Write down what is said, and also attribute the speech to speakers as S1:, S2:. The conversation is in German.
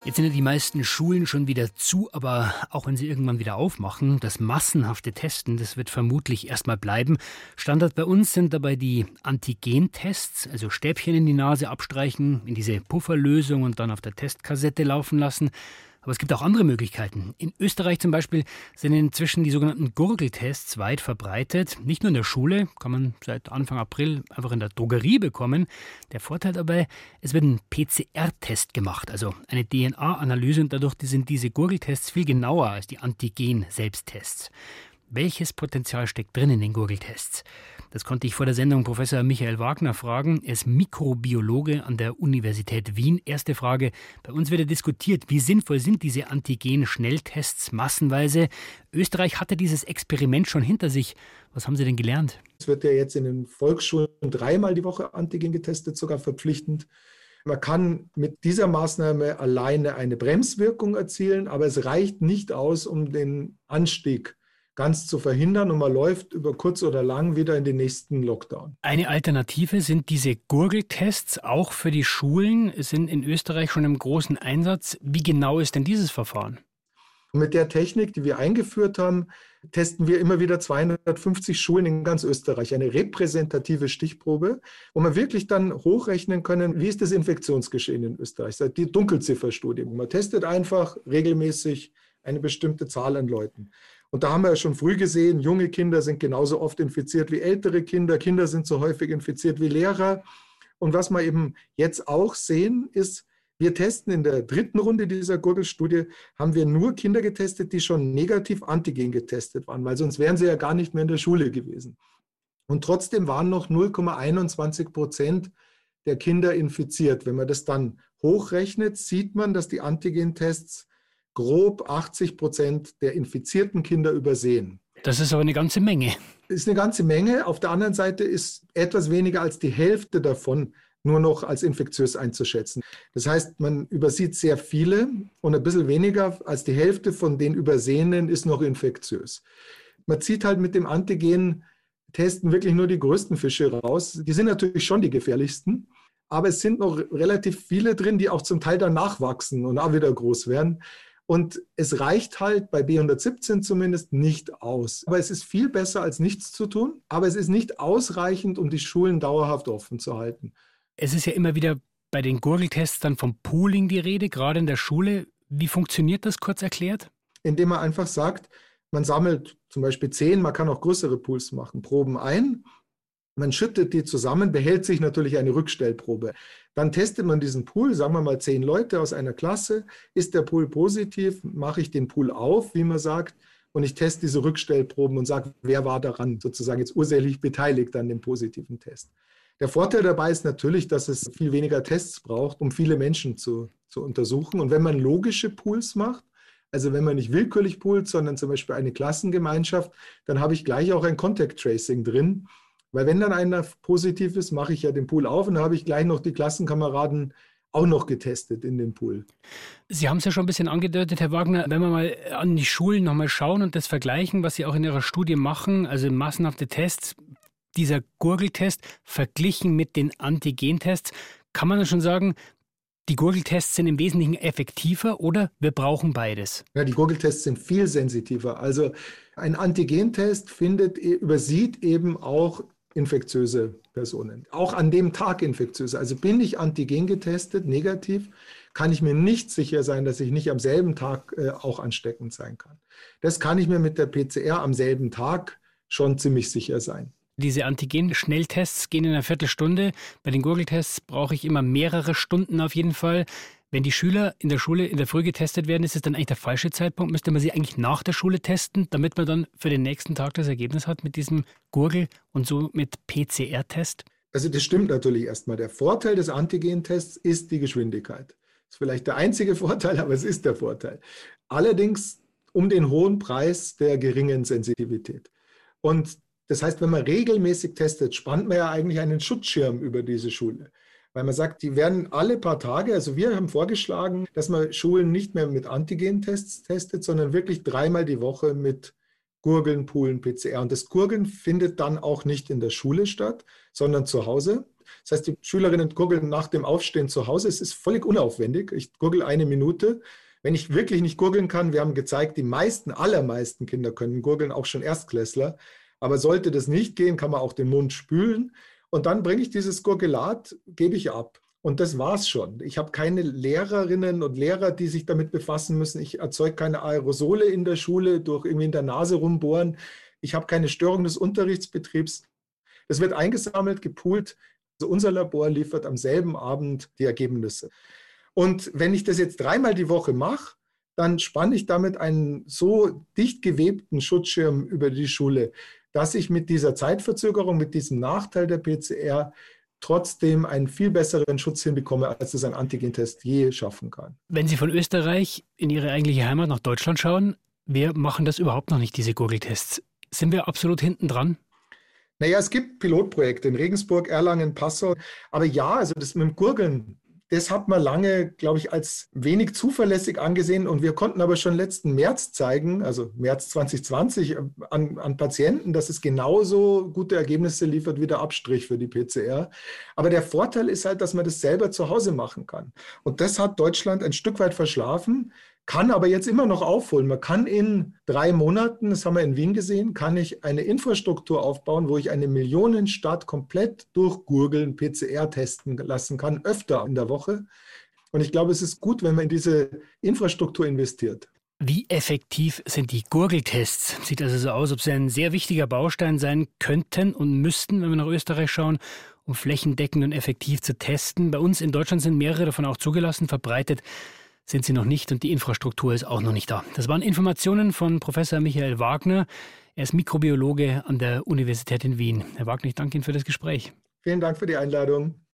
S1: Jetzt sind ja die meisten Schulen schon wieder zu, aber auch wenn sie irgendwann wieder aufmachen, das massenhafte Testen, das wird vermutlich erstmal bleiben. Standard bei uns sind dabei die Antigentests, also Stäbchen in die Nase abstreichen, in diese Pufferlösung und dann auf der Testkassette laufen lassen. Aber es gibt auch andere Möglichkeiten. In Österreich zum Beispiel sind inzwischen die sogenannten Gurgeltests weit verbreitet. Nicht nur in der Schule, kann man seit Anfang April einfach in der Drogerie bekommen. Der Vorteil dabei, es wird ein PCR-Test gemacht, also eine DNA-Analyse, und dadurch sind diese Gurgeltests viel genauer als die Antigen-Selbsttests. Welches Potenzial steckt drin in den Gurgeltests? Das konnte ich vor der Sendung Professor Michael Wagner fragen. Er ist Mikrobiologe an der Universität Wien. Erste Frage, bei uns wird ja diskutiert, wie sinnvoll sind diese Antigen-Schnelltests massenweise? Österreich hatte dieses Experiment schon hinter sich. Was haben Sie denn gelernt?
S2: Es wird ja jetzt in den Volksschulen 3-mal die Woche Antigen getestet, sogar verpflichtend. Man kann mit dieser Maßnahme alleine eine Bremswirkung erzielen, aber es reicht nicht aus, um den Anstieg ganz zu verhindern, und man läuft über kurz oder lang wieder in den nächsten Lockdown.
S1: Eine Alternative sind diese Gurgeltests auch für die Schulen, sind in Österreich schon im großen Einsatz. Wie genau ist denn dieses Verfahren?
S2: Mit der Technik, die wir eingeführt haben, testen wir immer wieder 250 Schulen in ganz Österreich, eine repräsentative Stichprobe, wo wir wirklich dann hochrechnen können, wie ist das Infektionsgeschehen in Österreich, die Dunkelzifferstudie. Man testet einfach regelmäßig eine bestimmte Zahl an Leuten. Und da haben wir ja schon früh gesehen, junge Kinder sind genauso oft infiziert wie ältere Kinder. Kinder sind so häufig infiziert wie Lehrer. Und was wir eben jetzt auch sehen, ist, wir testen in der 3. Runde dieser Gurgelstudie, haben wir nur Kinder getestet, die schon negativ Antigen getestet waren, weil sonst wären sie ja gar nicht mehr in der Schule gewesen. Und trotzdem waren noch 0,21% der Kinder infiziert. Wenn man das dann hochrechnet, sieht man, dass die Antigentests grob 80% der infizierten Kinder übersehen.
S1: Das ist aber eine ganze Menge.
S2: Das ist eine ganze Menge. Auf der anderen Seite ist etwas weniger als die Hälfte davon nur noch als infektiös einzuschätzen. Das heißt, man übersieht sehr viele und ein bisschen weniger als die Hälfte von den Übersehenen ist noch infektiös. Man zieht halt mit dem Antigen-Testen wirklich nur die größten Fische raus. Die sind natürlich schon die gefährlichsten, aber es sind noch relativ viele drin, die auch zum Teil dann nachwachsen und auch wieder groß werden. Und es reicht halt bei B117 zumindest nicht aus. Aber es ist viel besser, als nichts zu tun. Aber es ist nicht ausreichend, um die Schulen dauerhaft offen zu halten.
S1: Es ist ja immer wieder bei den Gurgeltests dann vom Pooling die Rede, gerade in der Schule. Wie funktioniert das, kurz erklärt?
S2: Indem man einfach sagt, man sammelt zum Beispiel 10, man kann auch größere Pools machen, Proben ein. Man schüttet die zusammen, behält sich natürlich eine Rückstellprobe. Dann testet man diesen Pool, sagen wir mal 10 Leute aus einer Klasse. Ist der Pool positiv, mache ich den Pool auf, wie man sagt, und ich teste diese Rückstellproben und sage, wer war daran sozusagen jetzt ursächlich beteiligt an dem positiven Test. Der Vorteil dabei ist natürlich, dass es viel weniger Tests braucht, um viele Menschen zu untersuchen. Und wenn man logische Pools macht, also wenn man nicht willkürlich poolt, sondern zum Beispiel eine Klassengemeinschaft, dann habe ich gleich auch ein Contact Tracing drin. Weil wenn dann einer positiv ist, mache ich ja den Pool auf und dann habe ich gleich noch die Klassenkameraden auch noch getestet in dem Pool.
S1: Sie haben es ja schon ein bisschen angedeutet, Herr Wagner, wenn wir mal an die Schulen nochmal schauen und das vergleichen, was Sie auch in Ihrer Studie machen, also massenhafte Tests, dieser Gurgeltest verglichen mit den Antigentests, kann man dann schon sagen, die Gurgeltests sind im Wesentlichen effektiver oder wir brauchen beides?
S2: Ja, die Gurgeltests sind viel sensitiver. Also ein Antigentest übersieht eben auch infektiöse Personen, auch an dem Tag infektiöse. Also bin ich Antigen getestet, negativ, kann ich mir nicht sicher sein, dass ich nicht am selben Tag auch ansteckend sein kann. Das kann ich mir mit der PCR am selben Tag schon ziemlich sicher sein.
S1: Diese Antigen-Schnelltests gehen in einer Viertelstunde. Bei den Gurgeltests brauche ich immer mehrere Stunden auf jeden Fall. Wenn die Schüler in der Schule in der Früh getestet werden, ist es dann eigentlich der falsche Zeitpunkt? Müsste man sie eigentlich nach der Schule testen, damit man dann für den nächsten Tag das Ergebnis hat mit diesem Gurgel- und so mit PCR-Test?
S2: Also das stimmt natürlich erstmal. Der Vorteil des Antigen-Tests ist die Geschwindigkeit. Das ist vielleicht der einzige Vorteil, aber es ist der Vorteil. Allerdings um den hohen Preis der geringen Sensitivität. Und das heißt, wenn man regelmäßig testet, spannt man ja eigentlich einen Schutzschirm über diese Schule. Weil man sagt, die werden alle paar Tage, also wir haben vorgeschlagen, dass man Schulen nicht mehr mit Antigentests testet, sondern wirklich 3-mal die Woche mit Gurgeln, Poolen, PCR. Und das Gurgeln findet dann auch nicht in der Schule statt, sondern zu Hause. Das heißt, die Schülerinnen gurgeln nach dem Aufstehen zu Hause. Es ist völlig unaufwendig. Ich gurgel 1 Minute. Wenn ich wirklich nicht gurgeln kann, wir haben gezeigt, die allermeisten Kinder können gurgeln, auch schon Erstklässler. Aber sollte das nicht gehen, kann man auch den Mund spülen. Und dann bringe ich dieses Gurgelat, gebe ich ab. Und das war's schon. Ich habe keine Lehrerinnen und Lehrer, die sich damit befassen müssen. Ich erzeuge keine Aerosole in der Schule durch irgendwie in der Nase rumbohren. Ich habe keine Störung des Unterrichtsbetriebs. Das wird eingesammelt, gepoolt. Also unser Labor liefert am selben Abend die Ergebnisse. Und wenn ich das jetzt 3-mal die Woche mache, dann spanne ich damit einen so dicht gewebten Schutzschirm über die Schule, dass ich mit dieser Zeitverzögerung, mit diesem Nachteil der PCR trotzdem einen viel besseren Schutz hinbekomme, als es ein Antigentest je schaffen kann.
S1: Wenn Sie von Österreich in Ihre eigentliche Heimat nach Deutschland schauen, wir machen das überhaupt noch nicht, diese Gurgeltests. Sind wir absolut hinten dran?
S2: Naja, es gibt Pilotprojekte in Regensburg, Erlangen, Passau. Aber ja, also das mit dem Gurgeln, das hat man lange, glaube ich, als wenig zuverlässig angesehen. Und wir konnten aber schon letzten März zeigen, also März 2020, an Patienten, dass es genauso gute Ergebnisse liefert wie der Abstrich für die PCR. Aber der Vorteil ist halt, dass man das selber zu Hause machen kann. Und das hat Deutschland ein Stück weit verschlafen, kann aber jetzt immer noch aufholen. Man kann in 3 Monaten, das haben wir in Wien gesehen, kann ich eine Infrastruktur aufbauen, wo ich eine Millionenstadt komplett durchgurgeln, PCR testen lassen kann, öfter in der Woche. Und ich glaube, es ist gut, wenn man in diese Infrastruktur investiert.
S1: Wie effektiv sind die Gurgeltests? Sieht also so aus, ob sie ein sehr wichtiger Baustein sein könnten und müssten, wenn wir nach Österreich schauen, um flächendeckend und effektiv zu testen. Bei uns in Deutschland sind mehrere davon auch zugelassen, verbreitet sind sie noch nicht und die Infrastruktur ist auch noch nicht da. Das waren Informationen von Professor Michael Wagner. Er ist Mikrobiologe an der Universität in Wien. Herr Wagner, ich danke Ihnen für das Gespräch.
S2: Vielen Dank für die Einladung.